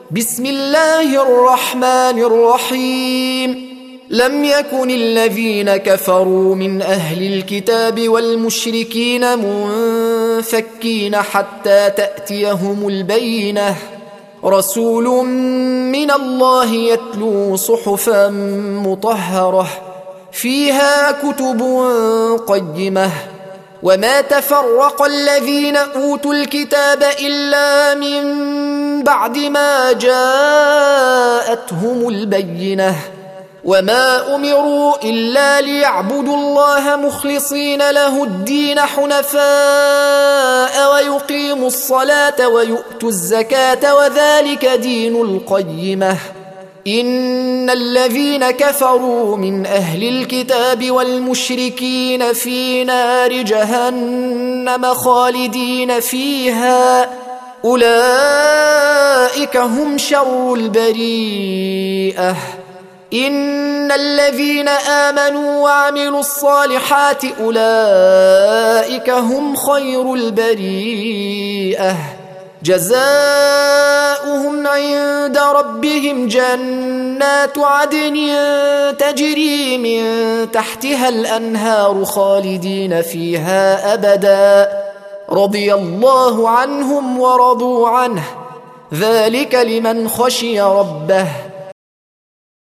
بسم الله الرحمن الرحيم. لم يكن الذين كفروا من أهل الكتاب والمشركين منفكين حتى تأتيهم البينة، رسول من الله يتلو صحفا مطهرة فيها كتب قيمة. وما تفرق الذين أوتوا الكتاب إلا من بعد ما جاءتهم البينة، وما أمروا إلا ليعبدوا الله مخلصين له الدين حنفاء ويقيموا الصلاة ويؤتوا الزكاة وذلك دين القيمة. إن الذين كفروا من أهل الكتاب والمشركين في نار جهنم خالدين فيها، أولئك هم شر البريئة. إن الذين آمنوا وعملوا الصالحات أولئك هم خير البريئة، جزاؤهم عند ربهم جنات عدن تجري من تحتها الأنهار خالدين فيها أبدا، رضي الله عنهم ورضوا عنه، ذلك لمن خشي ربه.